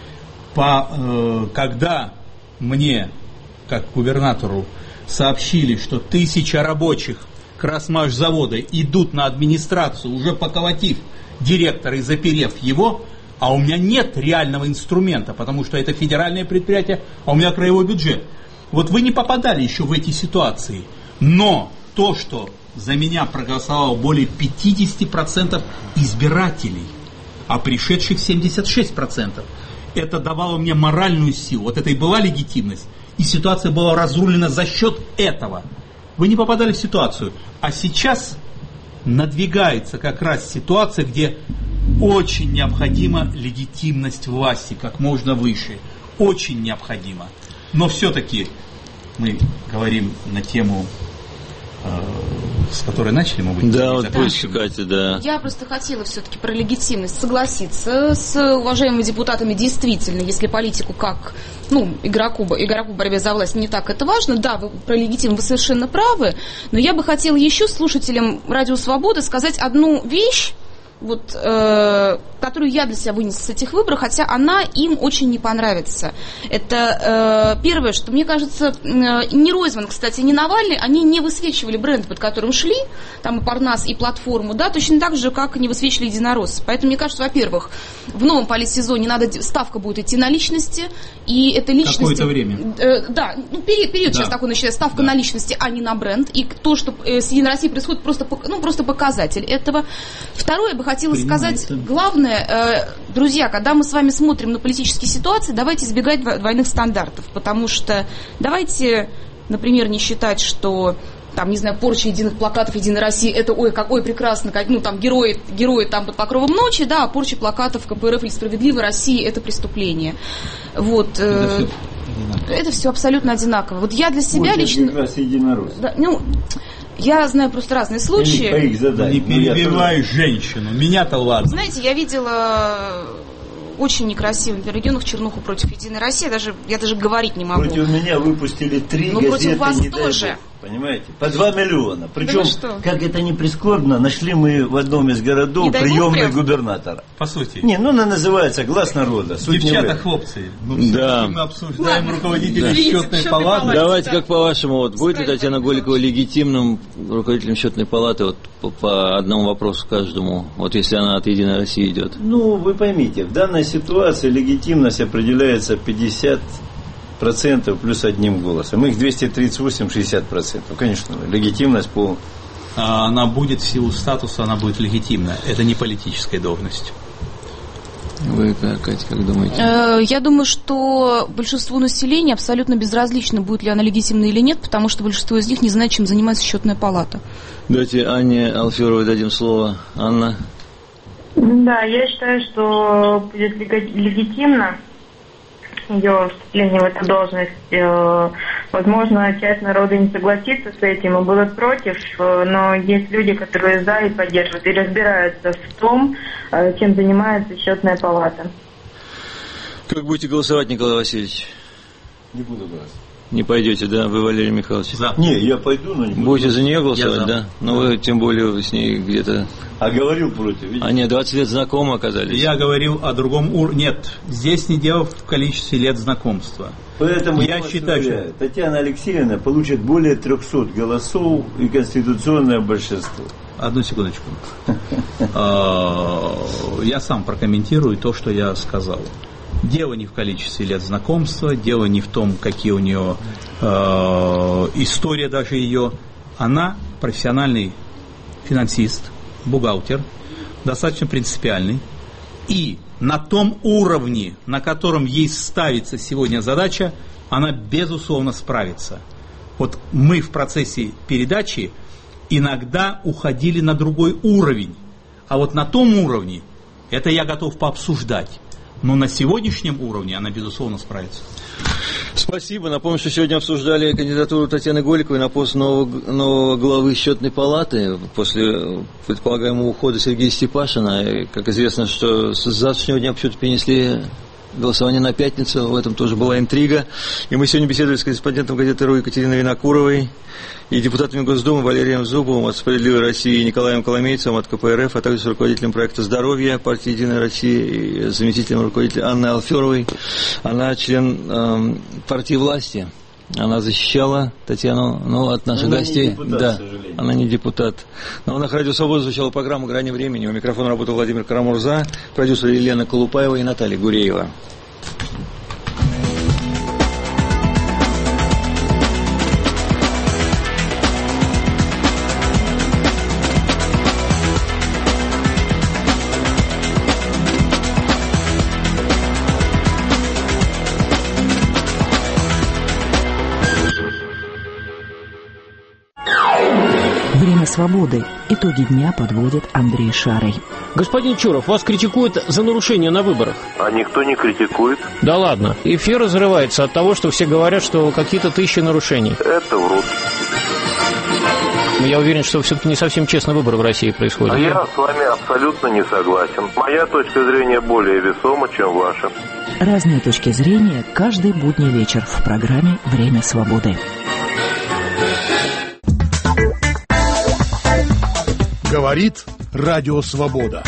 Когда мне, как губернатору, сообщили, что 1000 рабочих Красмашзавода идут на администрацию, уже поколотив директора и заперев его, а у меня нет реального инструмента, потому что это федеральное предприятие, а у меня краевой бюджет. Вот вы не попадали еще в эти ситуации, но то, что за меня проголосовало более 50% избирателей, а пришедших 76%, это давало мне моральную силу. Вот это и была легитимность. И ситуация была разрулена за счет этого. Вы не попадали в ситуацию. А сейчас надвигается как раз ситуация, где очень необходима легитимность власти как можно выше. Очень необходимо. Но все-таки мы говорим на тему с которой начали, мы будем. Да, вот пусть, Катя, да. Я просто хотела все-таки про легитимность согласиться с уважаемыми депутатами. Действительно, если политику как игроку в борьбе за власть не так это важно, да, вы про легитимность вы совершенно правы, но я бы хотела еще слушателям Радио Свобода сказать одну вещь, которую я для себя вынесла с этих выборов, хотя она им очень не понравится. Это первое, что, мне кажется, ни Ройзман, кстати, ни Навальный, они не высвечивали бренд, под которым шли, там и Парнас, и платформу, да, точно так же, как не высвечивали единороссы. Поэтому, мне кажется, во-первых, в новом политсезоне ставка будет идти на личности, и это личности... Какое-то время. Период сейчас такой начинается, ставка на личности, а не на бренд, и то, что с Единой Россией происходит, просто показатель этого. Второе, я бы хотела сказать, главное, друзья, когда мы с вами смотрим на политические ситуации, давайте избегать двойных стандартов, потому что давайте, например, не считать, что порча единых плакатов Единой России, это какой прекрасно, герои там под покровом ночи, да, а порча плакатов КПРФ или Справедливой России это преступление. Это все абсолютно одинаково. Я для себя лично... Я знаю просто разные случаи. Не перебивай женщину. Меня-то ладно. Знаете, я видела очень некрасиво в регионах чернуху против Единой России. Я даже говорить не могу. Против меня выпустили 3 газеты. Против вас тоже. Понимаете? По 2 миллиона. Причем, как это не прискорбно, нашли мы в одном из городов приемный губернатора. По сути. Она называется «Глаз народа». Девчата, хлопцы, мы обсуждаем руководителя счетной палаты. Давайте, как по-вашему, будет ли Татьяна Голикова легитимным руководителем счетной палаты по одному вопросу каждому, если она от Единой России идет? Вы поймите, в данной ситуации легитимность определяется 50% плюс одним голосом. Их 238-60%. Конечно, легитимность полная. Она будет в силу статуса, она будет легитимна. Это не политическая должность. Вы, Катя, как думаете? Я думаю, что большинству населения абсолютно безразлично, будет ли она легитимна или нет, потому что большинство из них не знает, чем занимается счетная палата. Давайте Анне Алферовой дадим слово. Анна? Да, я считаю, что будет легитимно ее вступление в эту должность. Возможно, часть народа не согласится с этим и будут против, но есть люди, которые за и поддерживают, и разбираются в том, чем занимается счетная палата. Как будете голосовать, Николай Васильевич? Не буду голосовать. Не пойдете, да, вы, Валерий Михайлович? За. Не, я пойду, но не буду. Будете за нее голосовать, да? Но вы, тем более, с ней где-то... А говорил против, видите? Они 20 лет знакомы оказались. Я говорил о другом уровне. Нет, здесь не дело в количестве лет знакомства. Поэтому я считаю, что Татьяна Алексеевна получит более 300 голосов и конституционное большинство. Одну секундочку. Я сам прокомментирую то, что я сказал. Дело не в количестве лет знакомства, дело не в том, какие у нее история даже ее. Она профессиональный финансист, бухгалтер, достаточно принципиальный. И на том уровне, на котором ей ставится сегодня задача, она безусловно справится. Мы в процессе передачи иногда уходили на другой уровень. А на том уровне, это я готов пообсуждать. Но на сегодняшнем уровне она, безусловно, справится. Спасибо. Напомню, что сегодня обсуждали кандидатуру Татьяны Голиковой на пост нового главы счетной палаты после предполагаемого ухода Сергея Степашина. И, как известно, что с завтрашнего дня почему-то перенесли голосование на пятницу, в этом тоже была интрига. И мы сегодня беседовали с корреспондентом газеты «РУ» Екатериной Винокуровой и депутатами Госдумы Валерием Зубовым от «Справедливой России» и Николаем Коломейцевым от КПРФ, а также с руководителем проекта «Здоровье» партии «Единая Россия» и заместителем руководителя Анной Алферовой. Она член партии власти. Она защищала Татьяну, от наших гостей. Депутат, она не депутат. Но на Радио Свобода звучала программа «Грани времени». У микрофона работал Владимир Карамурза, продюсер Елена Колупаева и Наталья Гуреева. Свободы. Итоги дня подводит Андрей Шарый. Господин Чуров, вас критикуют за нарушение на выборах. А никто не критикует. Да ладно. Эфир разрывается от того, что все говорят, что какие-то тысячи нарушений. Это врут. Но я уверен, что все-таки не совсем честно выборы в России происходят. А я с вами абсолютно не согласен. Моя точка зрения более весома, чем ваша. Разные точки зрения каждый будний вечер в программе «Время свободы». Говорит Радио Свобода.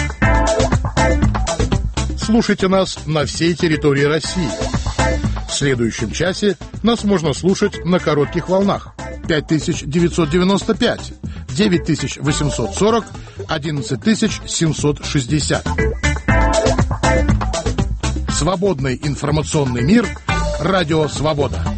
Слушайте нас на всей территории России. В следующем часе нас можно слушать на коротких волнах. 5995, 9840, 11760. Свободный информационный мир. Радио Свобода.